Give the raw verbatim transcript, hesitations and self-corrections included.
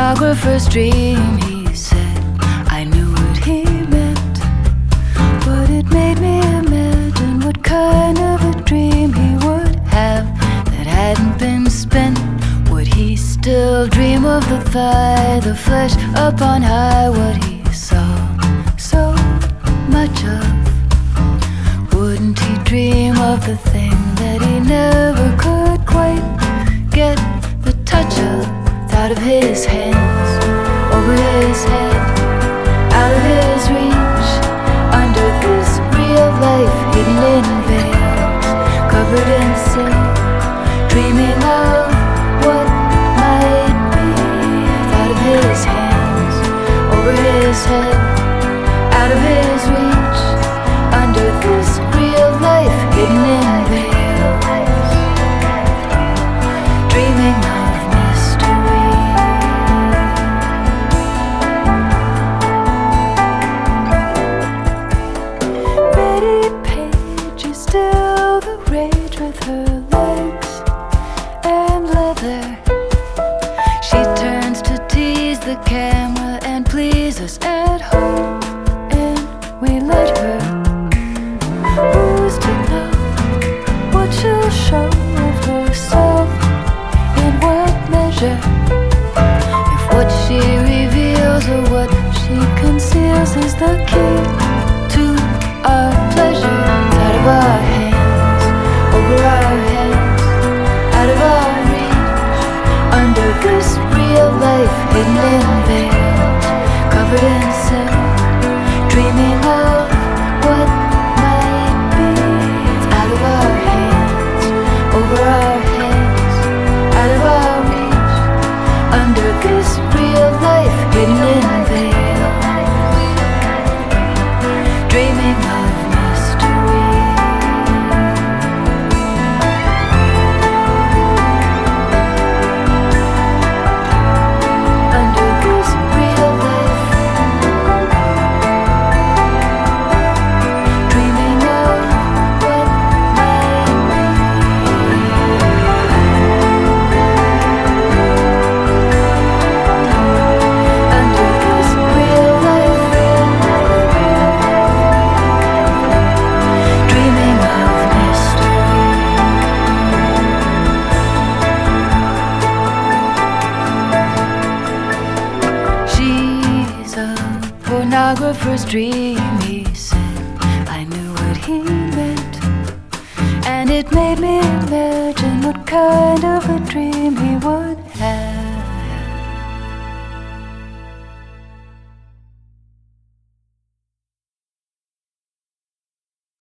pornographer's dream, he said. I knew what he meant, but it made me imagine what kind of a dream he would have that hadn't been spent. Would he still dream of the thigh, the flesh up on high, what he saw so much of? Wouldn't he dream of the thing that he never could quite get the touch of? Out of his hands, over his head, out of his reach, under this real life hidden in veils, covered in silk, dreaming of what might be. Out of his hands, over his head, out of his reach, under this real life hidden in veils, dreaming of the camera and please us at home, and we let her. Who's to know what she'll show of herself, in what measure? If what she reveals or what she conceals is the key to our pleasure. Out of our hands, over our heads, out of our reach, under this real life hidden in veils, covered in silk, dreaming of what might be. It's out of our hands, over our heads, out of our reach, under this real life hidden in veils, dreaming of mystery. Pornographer's dream, he said. I knew what he meant, and it made me imagine what kind of a dream he would have.